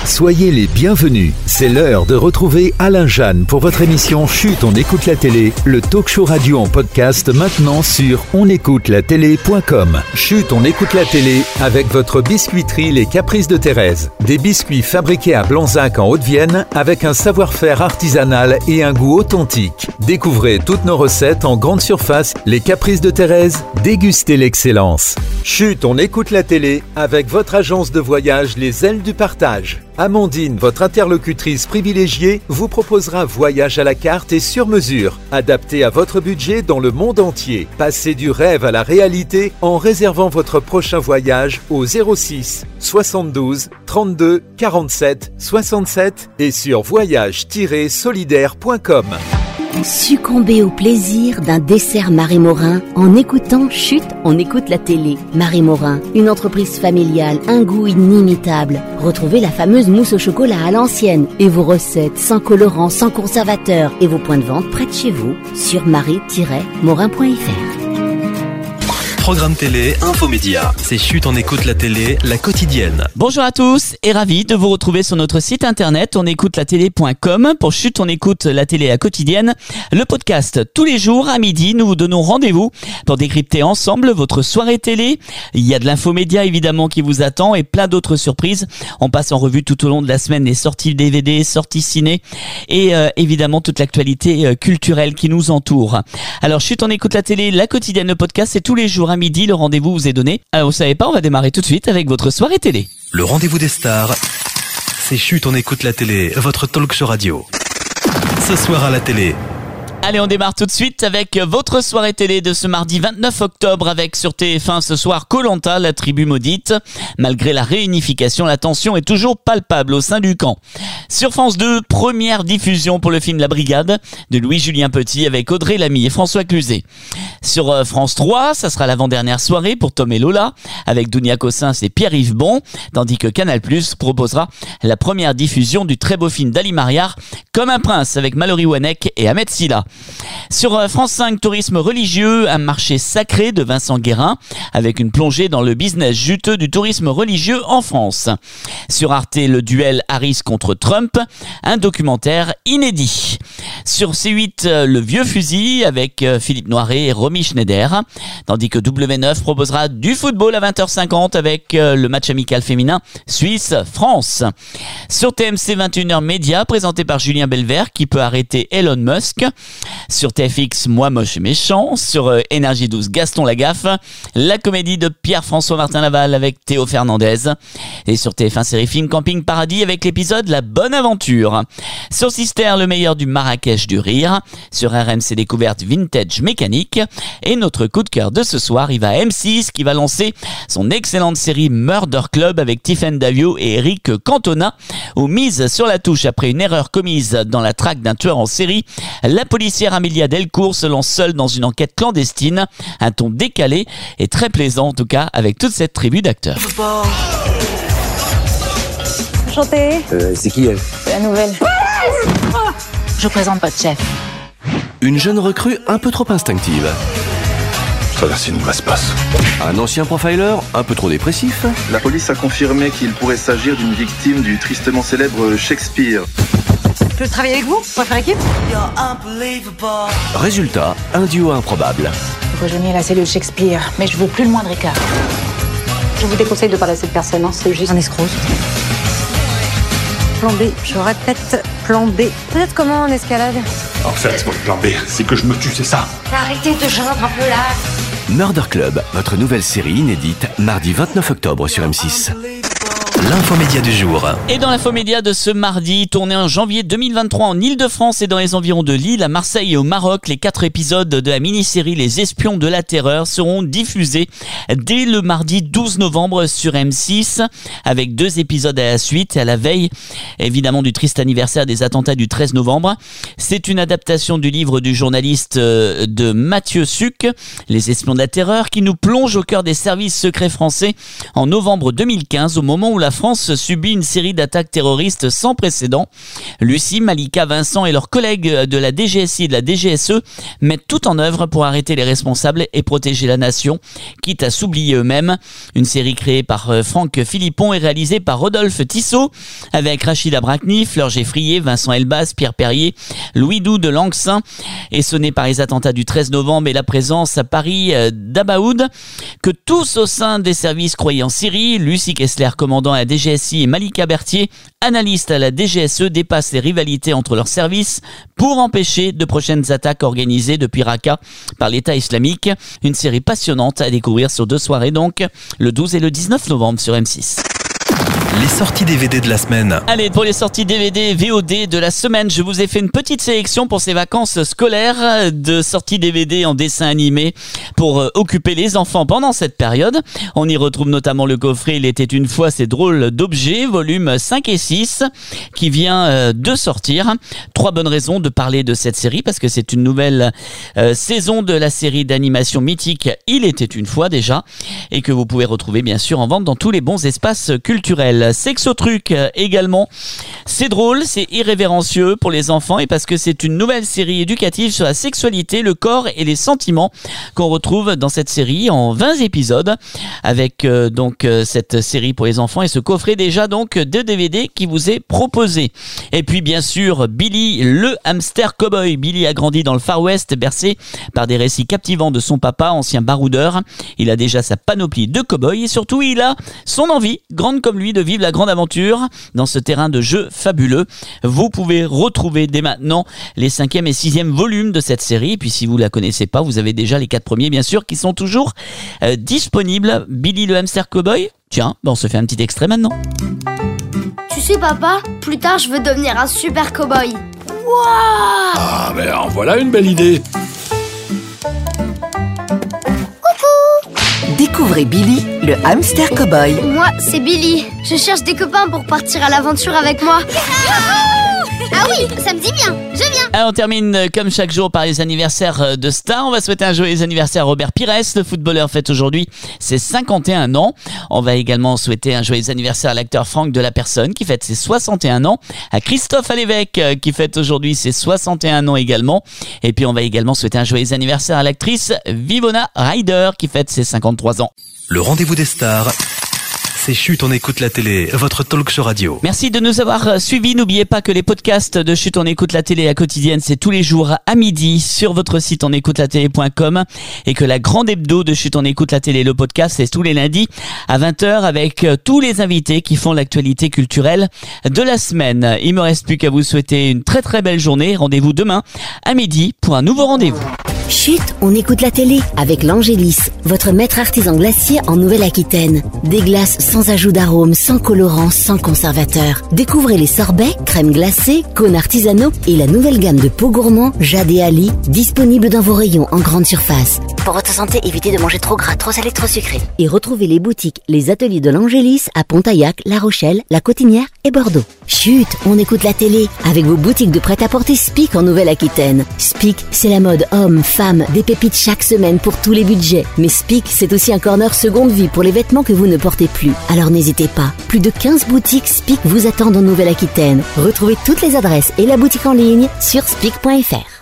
Soyez les bienvenus. C'est l'heure de retrouver Alain Jeanne pour votre émission Chut, on écoute la télé, le talk show radio en podcast maintenant sur onécoutelatélé.com. Chut, on écoute la télé avec votre biscuiterie Les Caprices de Thérèse. Des biscuits fabriqués à Blanzac en Haute-Vienne avec un savoir-faire artisanal et un goût authentique. Découvrez toutes nos recettes en grande surface. Les Caprices de Thérèse, dégustez l'excellence. Chut, on écoute la télé avec votre agence de voyage Les Ailes du Partage. Amandine, votre interlocutrice privilégiée, vous proposera voyage à la carte et sur mesure, adapté à votre budget dans le monde entier. Passez du rêve à la réalité en réservant votre prochain voyage au 06 72 32 47 67 et sur voyage-solidaire.com. Succombez au plaisir d'un dessert Marie Morin en écoutant Chut, on écoute la télé. Marie Morin, une entreprise familiale, un goût inimitable. Retrouvez la fameuse mousse au chocolat à l'ancienne et vos recettes sans colorant, sans conservateur et vos points de vente près de chez vous sur marie-morin.fr. Programme télé, infomédia. C'est Chut, on écoute la télé, la quotidienne. Bonjour à tous et ravi de vous retrouver sur notre site internet onécoutelatélé.com pour Chut, on écoute la télé la quotidienne. Le podcast tous les jours à midi, nous vous donnons rendez-vous pour décrypter ensemble votre soirée télé. Il y a de l'infomédia évidemment qui vous attend et plein d'autres surprises. On passe en revue tout au long de la semaine les sorties DVD, sorties ciné et évidemment toute l'actualité culturelle qui nous entoure. Alors Chut, on écoute la télé, la quotidienne, le podcast, c'est tous les jours à midi, le rendez-vous vous est donné. Alors vous savez pas, on va démarrer tout de suite avec votre soirée télé. Le rendez-vous des stars, c'est Chut, on écoute la télé, votre talk show radio. Ce soir à la télé. Allez, on démarre tout de suite avec votre soirée télé de ce mardi 29 octobre avec sur TF1 ce soir Koh-Lanta, la tribu maudite. Malgré la réunification, la tension est toujours palpable au sein du camp. Sur France 2, première diffusion pour le film La Brigade de Louis-Julien Petit avec Audrey Lamy et François Cluzet. Sur France 3, ça sera l'avant-dernière soirée pour Tom et Lola avec Dounia Cossins et Pierre-Yves Bon, tandis que Canal+ proposera la première diffusion du très beau film d'Ali Mariard Comme un prince avec Mallory Wanek et Ahmed Silla. Sur France 5, tourisme religieux, un marché sacré de Vincent Guérin avec une plongée dans le business juteux du tourisme religieux en France. Sur Arte, le duel Harris contre Trump, un documentaire inédit. Sur C8, le vieux fusil avec Philippe Noiret et Romy Schneider, tandis que W9 proposera du football à 20h50 avec le match amical féminin Suisse-France. Sur TMC 21h Média, présenté par Julien Belvert qui peut arrêter Elon Musk. Sur TFX, Moi moche et méchant. Sur Énergie 12, Gaston Lagaffe. La comédie de Pierre-François Martin Laval avec Théo Fernandez. Et sur TF1 série film Camping Paradis avec l'épisode La Bonne Aventure. Sur Sister, le meilleur du Marrakech du rire. Sur RMC Découverte, Vintage Mécanique. Et notre coup de cœur de ce soir, il va à M6 qui va lancer son excellente série Murder Club avec Tiffen Davio et Eric Cantona, où mise sur la touche après une erreur commise dans la traque d'un tueur en série. La policière Amélia Delcourt se lance seule dans une enquête clandestine, un ton décalé et très plaisant en tout cas avec toute cette tribu d'acteurs. Enchantée. C'est qui elle? La nouvelle. Je présente votre chef. Une jeune recrue un peu trop instinctive. Traverser une mauvaise passe. Un ancien profiler un peu trop dépressif. La police a confirmé qu'il pourrait s'agir d'une victime du tristement célèbre Shakespeare. Je peux travailler avec vous? On va faire équipe? Résultat, un duo improbable. Vous rejoignez la cellule Shakespeare, mais je veux plus le moindre écart. Je vous déconseille de parler à cette personne, hein, c'est juste un escroc. Plan B, j'aurais peut-être plan B. Peut-être comment en escalade? En fait, mon plan B, c'est que je me tue, c'est ça. Arrêtez de geindre un peu là. Murder Club, votre nouvelle série inédite, mardi 29 octobre sur M6. L'infomédia du jour. Et dans l'infomédia de ce mardi, tourné en janvier 2023 en Ile-de-France et dans les environs de Lille, à Marseille et au Maroc, les 4 épisodes de la mini-série Les Espions de la Terreur seront diffusés dès le mardi 12 novembre sur M6, avec 2 épisodes à la suite, à la veille évidemment du triste anniversaire des attentats du 13 novembre. C'est une adaptation du livre du journaliste de Mathieu Suc, Les Espions de la Terreur, qui nous plonge au cœur des services secrets français en novembre 2015, au moment où la France subit une série d'attaques terroristes sans précédent. Lucie, Malika, Vincent et leurs collègues de la DGSI et de la DGSE mettent tout en œuvre pour arrêter les responsables et protéger la nation, quitte à s'oublier eux-mêmes. Une série créée par Franck Philippon et réalisée par Rodolphe Tissot, avec Rachida Brakni, Fleur Geffrier, Vincent Elbaz, Pierre Perrier, Louis Doux de Langsin, et sonné par les attentats du 13 novembre et la présence à Paris d'Abaoud, que tous au sein des services croyaient en Syrie. Lucie Kessler, commandant à la DGSI, et Malika Berthier, analyste à la DGSE, dépassent les rivalités entre leurs services pour empêcher de prochaines attaques organisées depuis Raqqa par l'État islamique. Une série passionnante à découvrir sur 2 soirées donc, le 12 et le 19 novembre sur M6. Les sorties DVD de la semaine. Allez, pour les sorties DVD VOD de la semaine, je vous ai fait une petite sélection pour ces vacances scolaires de sorties DVD en dessin animé pour occuper les enfants pendant cette période. On y retrouve notamment le coffret Il était une fois ces drôles d'objets, volumes 5 et 6, qui vient de sortir. 3 bonnes raisons de parler de cette série, parce que c'est une nouvelle saison de la série d'animation mythique Il était une fois déjà, et que vous pouvez retrouver bien sûr en vente dans tous les bons espaces culturels. Sexotruc également, c'est drôle, c'est irrévérencieux pour les enfants, et parce que c'est une nouvelle série éducative sur la sexualité, le corps et les sentiments qu'on retrouve dans cette série en 20 épisodes, avec cette série pour les enfants et ce coffret déjà donc de DVD qui vous est proposé. Et puis bien sûr Billy le hamster cowboy. Billy a grandi dans le Far West, bercé par des récits captivants de son papa, ancien baroudeur. Il a déjà sa panoplie de cowboy et surtout il a son envie, grande comme lui, de vivre la grande aventure dans ce terrain de jeu fabuleux. Vous pouvez retrouver dès maintenant les 5e et 6e volumes de cette série. Et puis si vous la connaissez pas, vous avez déjà les 4 premiers bien sûr qui sont toujours disponibles. Billy le hamster cowboy. Tiens, on se fait un petit extrait maintenant. Tu sais papa, plus tard je veux devenir un super cow-boy. Wouah! Ah, mais en voilà une belle idée. Découvrez Billy, le hamster cowboy. Moi, c'est Billy. Je cherche des copains pour partir à l'aventure avec moi. Ah oui, ça me dit bien, je viens. Alors, on termine comme chaque jour par les anniversaires de stars. On va souhaiter un joyeux anniversaire à Robert Pires, le footballeur fête aujourd'hui ses 51 ans. On va également souhaiter un joyeux anniversaire à l'acteur Franck Delapersonne qui fête ses 61 ans, à Christophe Alévèque qui fête aujourd'hui ses 61 ans également. Et puis on va également souhaiter un joyeux anniversaire à l'actrice Vivona Ryder qui fête ses 53 ans. Le rendez-vous des stars. C'est Chut, on écoute la télé, votre talk show radio. Merci de nous avoir suivis. N'oubliez pas que les podcasts de Chut, on écoute la télé à quotidienne, c'est tous les jours à midi sur votre site onécoutelatélé.com, et que la grande hebdo de Chut, on écoute la télé, le podcast, c'est tous les lundis à 20h avec tous les invités qui font l'actualité culturelle de la semaine. Il me reste plus qu'à vous souhaiter une très très belle journée. Rendez-vous demain à midi pour un nouveau rendez-vous. Chut, on écoute la télé avec l'Angélis, votre maître artisan glacier en Nouvelle-Aquitaine. Des glaces sans ajout d'arômes, sans colorants, sans conservateurs. Découvrez les sorbets, crèmes glacées, cônes artisanaux et la nouvelle gamme de pots gourmands Jade et Ali, disponible dans vos rayons en grande surface. Pour votre santé, évitez de manger trop gras, trop salé, trop sucré. Et retrouvez les boutiques, les ateliers de l'Angélis à Pontaillac, La Rochelle, La Cotinière et Bordeaux. Chut, on écoute la télé avec vos boutiques de prêt-à-porter Spic en Nouvelle-Aquitaine. Spic, c'est la mode homme, femme, des pépites chaque semaine pour tous les budgets. Mais Spic, c'est aussi un corner seconde vie pour les vêtements que vous ne portez plus. Alors n'hésitez pas, plus de 15 boutiques Spic vous attendent en Nouvelle-Aquitaine. Retrouvez toutes les adresses et la boutique en ligne sur spic.fr.